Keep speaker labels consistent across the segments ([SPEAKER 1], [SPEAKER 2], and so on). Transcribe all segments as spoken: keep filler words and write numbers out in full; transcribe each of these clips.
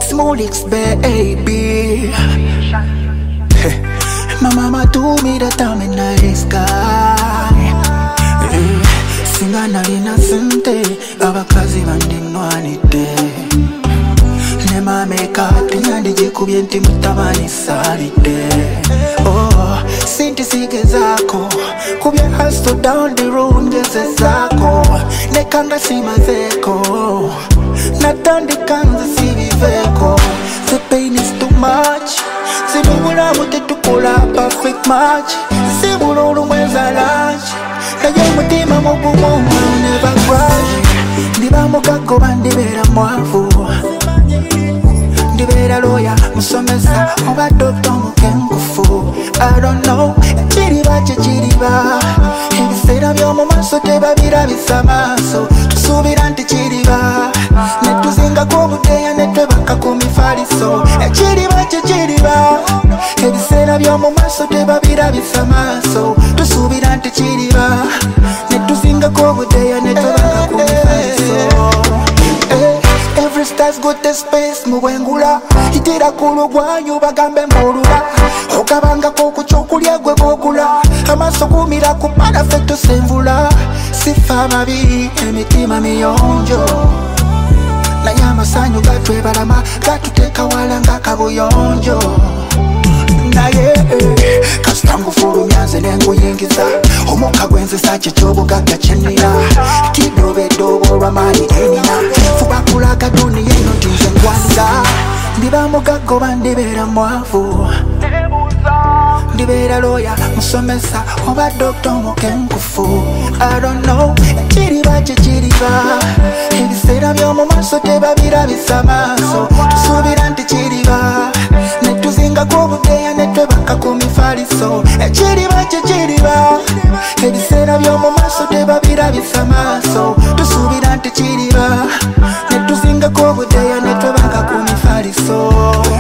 [SPEAKER 1] Smolix baby. My mama told me that I'm a nice guy. Singana lina sente abakazi bandinwanidde nema meka tinyandi jikubye nti mutabani salidde. Oh, sinti sige zako kubye hustle down the road ngeze zako nekanga simazeko natandikanga sibiveko. The pain is too much. Sinubula mute tukula perfect match. Sibula olumweza lunch. Naye mutima mugumu never cry. Ndiba mukako bandibera mwavu. Ndibera lawyer musomesa oba doctor mukenkufu. I don't know chiriba chiriba. Ebisera byomu maaso tebabirabisa maaso. Tusubira nti chiriba netuzinga kobudeya netwebaka ku mifaliso. Chiriba chiriba. Ebisera byomu maaso tebabirabisa maaso. Tusubira nti chiriba netuzinga kobudeya netwebaka ku mifaliso. Every star's got a space muwengula. Itira kulugwanyu bagambe mbulula. Okabanga kokuchokulya gwe gokula. Amaso kumira kupana feto senvula. Sifa mabi emitima miyonjo. Na nyama sanyu gatwe balama gatuteka wala nga kabuyonjo. Naye kasitangu fulu nyanze nengu yingiza. Omuka gwenze sache chobo gaga chenira. Kidobe dobo ramani enina. Fubakula katuni yeno tinze ngwanda. Ndiba mugago bandibera mwavu. Ndibera lawyer musomesa oba doctor mukenkufu. I don't know chiriba chiriba. Ebisera byomu maaso tebabirabisa maaso. Tusubira nti chiriba netuzinga kobudeya netwebaka ku mifaliso. Chiriba chiriba. Ebisera byomu maaso tebabirabisa maaso. Tusubira nti chiriba netuzinga kobudeya netwebaka ku mifaliso.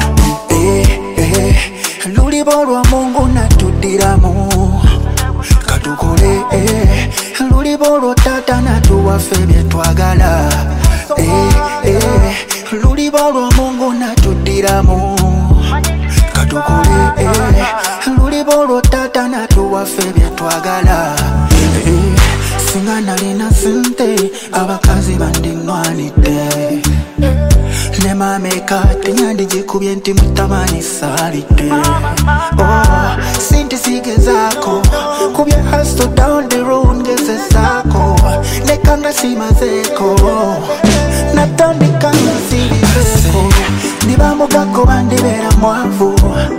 [SPEAKER 1] Eh eh lulibo lwa Mungu natudiramu katukole. Eh lulibo lwa tata natuwafe byetwagala. Eh eh lulibo lwa Mungu natudiramu katukole. Eh lulibo lwa tata natuwafe byetwagala. Eh singana lina sente abakazi bandinwanidde nema meka tinyandi jikubye nti mutabani salidde. Oh, sinti sige zako kubye hustle down the road ngeze zako nekanga simazeko natandikanga sibiveko. Ndiba mugako bandibera mwavu.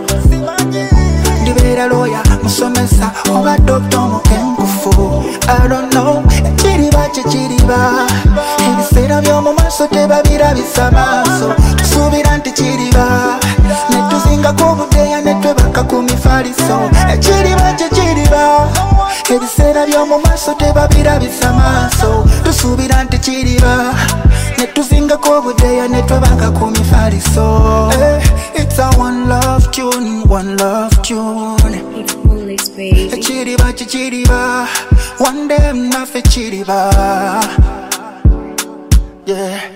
[SPEAKER 1] Ndibera lawyer musomesa oba doctor mukenkufu. I don't know chiriba chiriba. Ebisera byomu maaso tebabirabisa maaso. Tusubira nti chiriba netuzinga kobudeya netwebaka ku mifaliso. Chiriba chiriba. Ebisera byomu maaso tebabirabisa maaso. Tusubira nti chiriba netuzinga kobudeya netwebaka ku mifaliso. It's a one love tune, one love tune.
[SPEAKER 2] It's Smolix baby.
[SPEAKER 1] Chiriba chiriba. One day I'm not for chiriba. Yeah.